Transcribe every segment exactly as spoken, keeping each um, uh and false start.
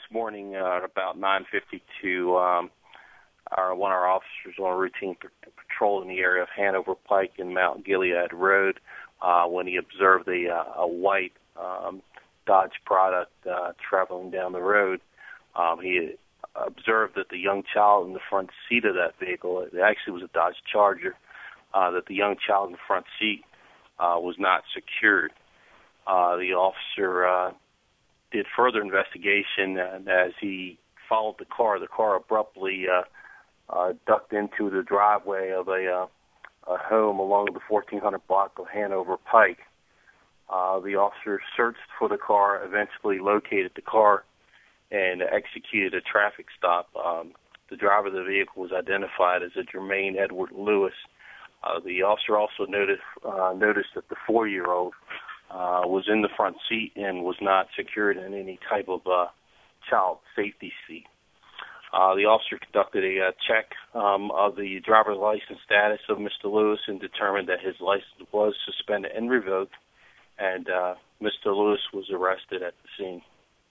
morning uh, at about nine fifty-two, um, our, one of our officers on a routine p- patrol in the area of Hanover Pike and Mount Gilead Road uh, when he observed a, uh, a white um, Dodge product uh, traveling down the road. Um, he observed that the young child in the front seat of that vehicle, it actually was a Dodge Charger, uh, that the young child in the front seat uh, was not secured. Uh, the officer uh, did further investigation, and as he followed the car, the car abruptly uh, uh, ducked into the driveway of a, uh, a home along the fourteen hundred block of Hanover Pike. Uh, the officer searched for the car, eventually located the car, and executed a traffic stop. Um, the driver of the vehicle was identified as a Jermaine Edward Lewis. Uh, the officer also noted, uh, noticed that the four-year-old uh, was in the front seat and was not secured in any type of uh, child safety seat. Uh, the officer conducted a uh, check um, of the driver's license status of Mister Lewis and determined that his license was suspended and revoked, and uh, Mister Lewis was arrested at the scene.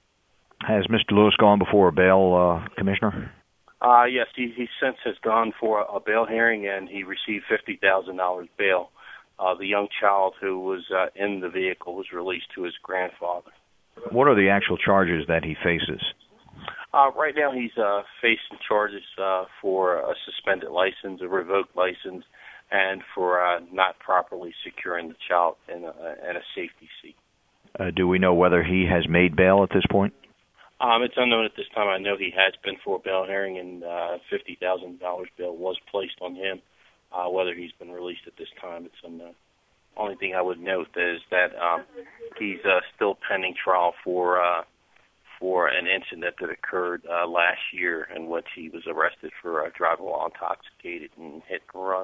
Has Mister Lewis gone before a bail uh, commissioner? Uh, yes, he, he since has gone for a bail hearing, and he received fifty thousand dollars bail. Uh, the young child who was uh, in the vehicle was released to his grandfather. What are the actual charges that he faces? Uh, right now he's uh, facing charges uh, for a suspended license, a revoked license, and for uh, not properly securing the child in a, in a safety seat. Uh, do we know whether he has made bail at this point? Um, it's unknown at this time. I know he has been for a bail hearing, and uh, fifty thousand dollars bail was placed on him. Uh, whether he's been released at this time, it's unknown. Only thing I would note is that um, he's uh, still pending trial for uh, for an incident that occurred uh, last year in which he was arrested for uh, driving while intoxicated and hit and run.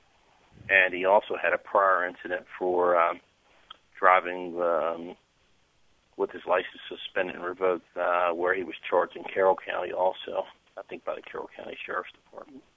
And he also had a prior incident for um, driving um, with his license suspended and revoked, uh, where he was charged in Carroll County also, I think by the Carroll County Sheriff's Department.